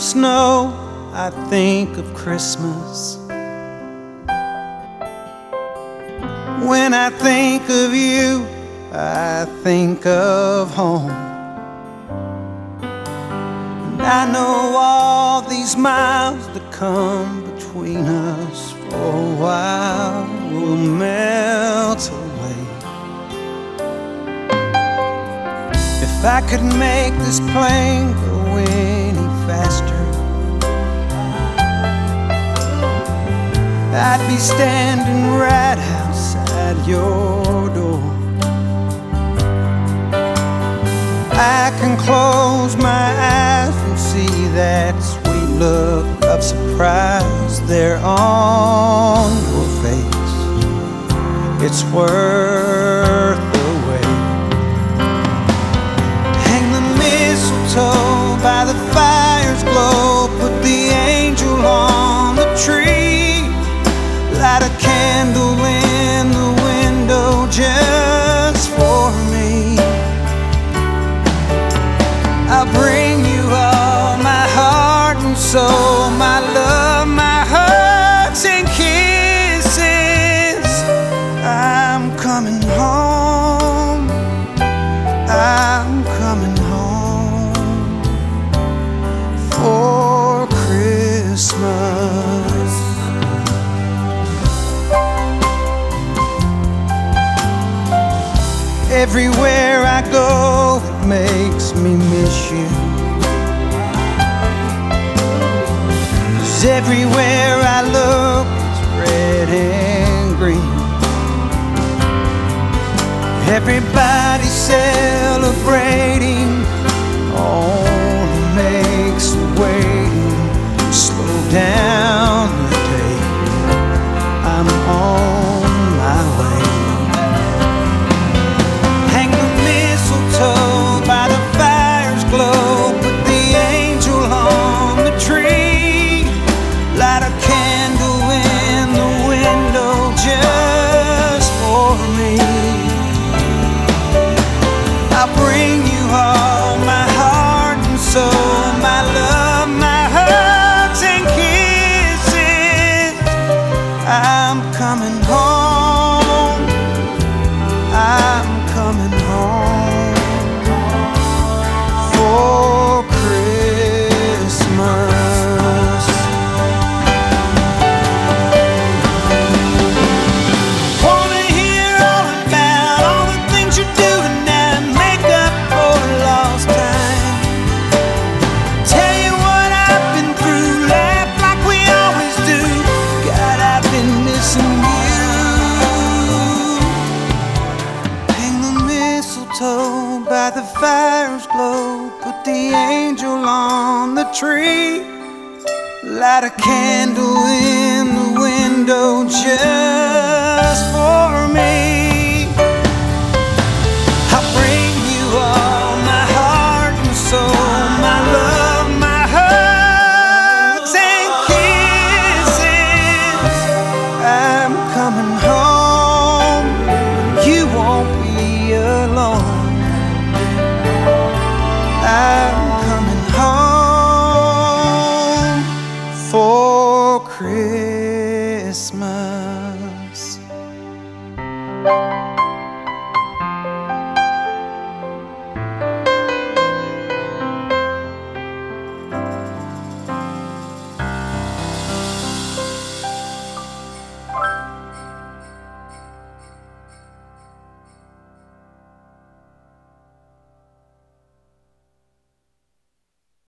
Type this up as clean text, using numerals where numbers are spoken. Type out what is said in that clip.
snow, I think of Christmas. When I think of you, I think of home. And I know all these miles that come between us for a while will melt away. If I could make this plane go any faster, I'd be standing right outside your door. I can close my eyes and see that sweet look of surprise there on your face. It's worth the wait. Hang the mistletoe by the fire's glow, put the angel on the tree, light a candle in the window just for me. I'll bring you all my heart and soul, my love, my hugs and kisses. I'm coming home, I'm coming home for Christmas. Everywhere I go, it makes me miss you. 'Cause everywhere I look, it's red and green. Everybody's celebrating, only makes the waiting slow down the day. I'm on my way. By the fire's glow, put the angel on the tree, light a candle in the window just for me. I'll bring you all my heart and soul, my love, my hugs and kisses. I'm coming home, I'm coming home for Christmas. Wanna hear all about all the things you're doing now and make up for lost time. Tell you what I've been through, laugh like we always do. God, I've been missing you. Hang the mistletoe by the fire's glow, put the angel on the tree, light a candle in the window just for me. I'll bring you all my heart and soul, my love, my hugs and kisses. I'm coming home, you won't be alone. I'm coming home for Christmas.